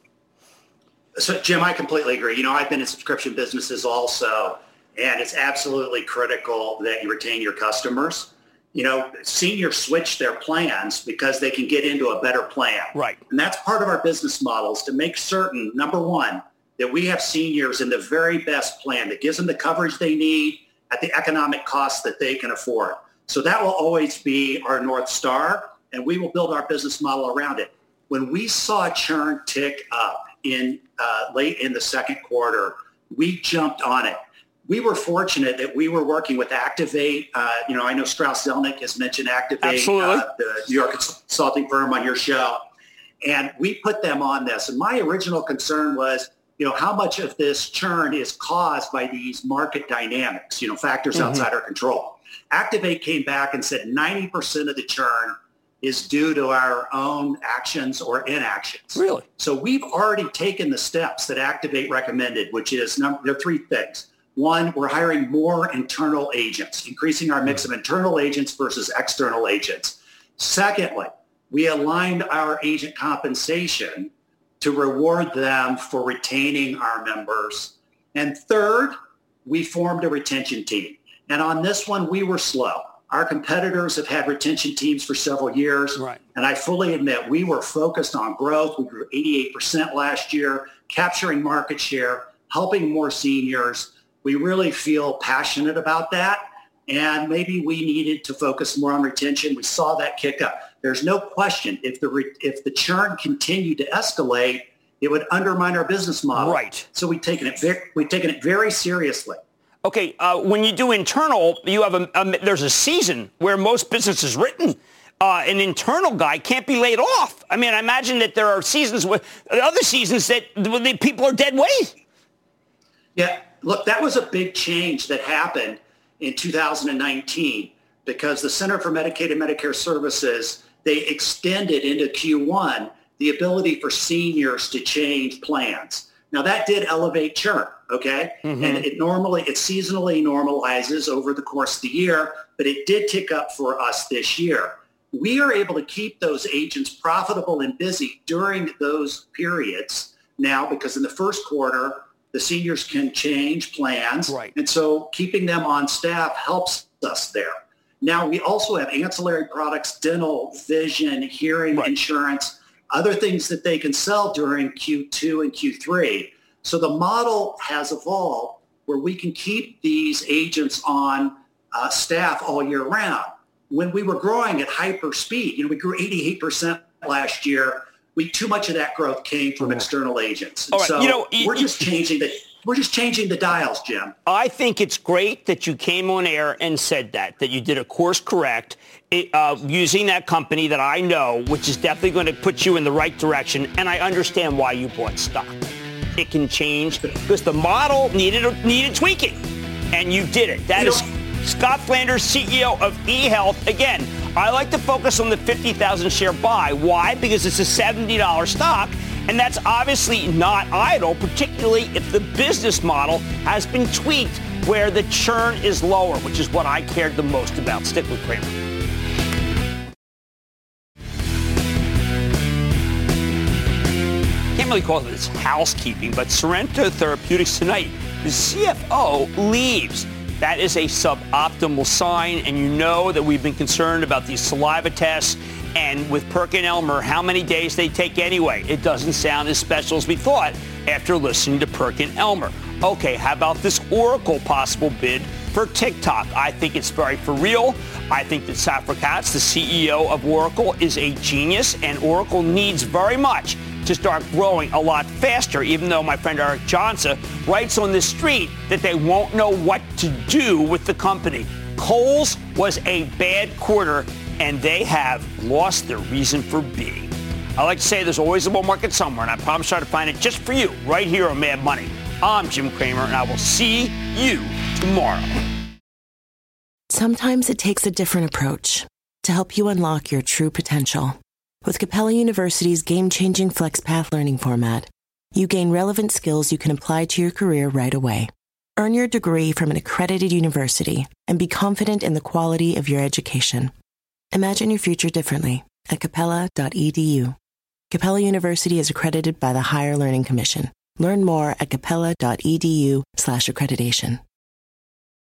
So, Jim, I completely agree. You know, I've been in subscription businesses also, and it's absolutely critical that you retain your customers. You know, seniors switch their plans because they can get into a better plan. Right. And that's part of our business models to make certain, number one, that we have seniors in the very best plan that gives them the coverage they need at the economic cost that they can afford. So that will always be our North Star, and we will build our business model around it. When we saw churn tick up in uh, late in the second quarter, we jumped on it. We were fortunate that we were working with Activate. Uh, you know, I know Strauss Zelnick has mentioned Activate, uh, the New York consulting firm on your show. And we put them on this. And my original concern was, you know, how much of this churn is caused by these market dynamics, you know, factors mm-hmm. outside our control. Activate came back and said ninety percent of the churn is due to our own actions or inactions. Really? So we've already taken the steps that Activate recommended, which is, number, there are three things. One, we're hiring more internal agents, increasing our mix of internal agents versus external agents. Secondly, we aligned our agent compensation to reward them for retaining our members. And third, we formed a retention team. And on this one, we were slow. Our competitors have had retention teams for several years. Right. And I fully admit we were focused on growth. We grew eighty-eight percent last year, capturing market share, helping more seniors. We really feel passionate about that. And maybe we needed to focus more on retention. We saw that kick up. There's no question if the re- if the churn continued to escalate, it would undermine our business model. Right. So we've taken it very, we've taken it very seriously. Okay, uh, when you do internal, you have a, a there's a season where most businesses written. Uh, an internal guy can't be laid off. I mean, I imagine that there are seasons with other seasons that the people are dead weight. Yeah, look, that was a big change that happened in two thousand nineteen because the Center for Medicaid and Medicare Services, they extended into Q one the ability for seniors to change plans. Now that did elevate churn, okay? Mm-hmm. And it normally, it seasonally normalizes over the course of the year, but it did tick up for us this year. We are able to keep those agents profitable and busy during those periods now because in the first quarter, the seniors can change plans. Right. And so keeping them on staff helps us there. Now, we also have ancillary products, dental, vision, hearing right. insurance, other things that they can sell during Q two and Q three. So the model has evolved where we can keep these agents on uh, staff all year round. when we were growing at hyper speed, you know, we grew eighty-eight percent last year. We too much of that growth came from external agents. And All right, so you know, we're just changing the we're just changing the dials, Jim. I think it's great that you came on air and said that, that you did a course correct uh, using that company that I know, which is definitely going to put you in the right direction. And I understand why you bought stock. It can change because the model needed needed tweaking, and you did it. That you is know, Scott Flanders, C E O of eHealth. Again, I like to focus on the fifty thousand share buy. Why? Because it's a seventy dollars stock. And that's obviously not idle, particularly if the business model has been tweaked where the churn is lower, which is what I cared the most about. Stick with Cramer. Can't really call this housekeeping, but Sorrento Therapeutics tonight, the C F O leaves. That is a suboptimal sign, and you know that we've been concerned about these saliva tests. And with PerkinElmer, how many days they take anyway? It doesn't sound as special as we thought after listening to PerkinElmer. Okay, how about this Oracle possible bid for TikTok? I think it's very for real. I think that Safra Catz, the C E O of Oracle, is a genius, and Oracle needs very much to start growing a lot faster, even though my friend Eric Johnson writes on the street that they won't know what to do with the company. Kohl's was a bad quarter, and they have lost their reason for being. I like to say there's always a bull market somewhere, and I promise to try to find it just for you right here on Mad Money. I'm Jim Cramer, and I will see you tomorrow. Sometimes it takes a different approach to help you unlock your true potential. With Capella University's game-changing FlexPath learning format, you gain relevant skills you can apply to your career right away. Earn your degree from an accredited university and be confident in the quality of your education. Imagine your future differently at capella dot e d u. Capella University is accredited by the Higher Learning Commission. Learn more at capella dot e d u slash accreditation.